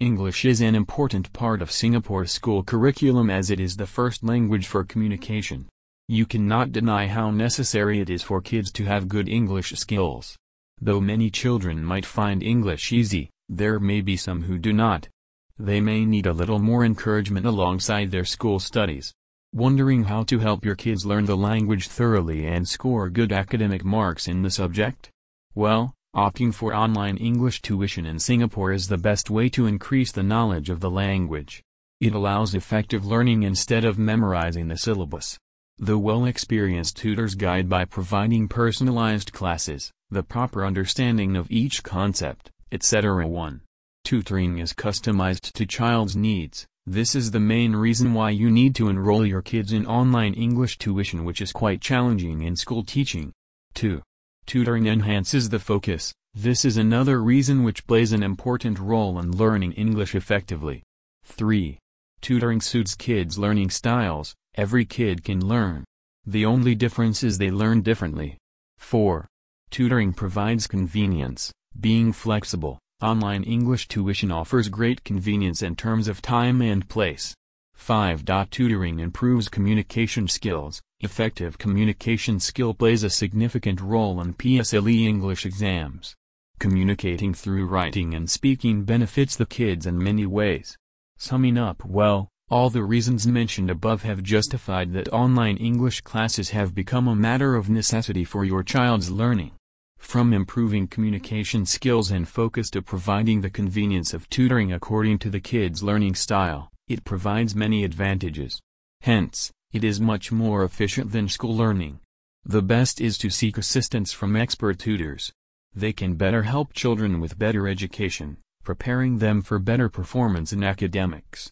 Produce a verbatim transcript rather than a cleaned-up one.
English is an important part of Singapore's school curriculum as it is the first language for communication. You cannot deny how necessary it is for kids to have good English skills. Though many children might find English easy, there may be some who do not. They may need a little more encouragement alongside their school studies. Wondering how to help your kids learn the language thoroughly and score good academic marks in the subject? Well, opting for online English tuition in Singapore is the best way to increase the knowledge of the language. It allows effective learning instead of memorizing the syllabus. The well-experienced tutors guide by providing personalized classes, the proper understanding of each concept, et cetera. one. Tutoring is customized to child's needs. This is the main reason why you need to enroll your kids in online English tuition, which is quite challenging in school teaching. two. Tutoring enhances the focus. This is another reason which plays an important role in learning English effectively. three. Tutoring suits kids' learning styles. Every kid can learn. The only difference is they learn differently. four. Tutoring provides convenience. Being flexible, online English tuition offers great convenience in terms of time and place. five. Tutoring improves communication skills. Effective communication skill plays a significant role in P S L E English exams. Communicating through writing and speaking benefits the kids in many ways. Summing up, well, all the reasons mentioned above have justified that online English classes have become a matter of necessity for your child's learning. From improving communication skills and focus to providing the convenience of tutoring according to the kid's learning style, it provides many advantages. Hence, it is much more efficient than school learning. The best is to seek assistance from expert tutors. They can better help children with better education, preparing them for better performance in academics.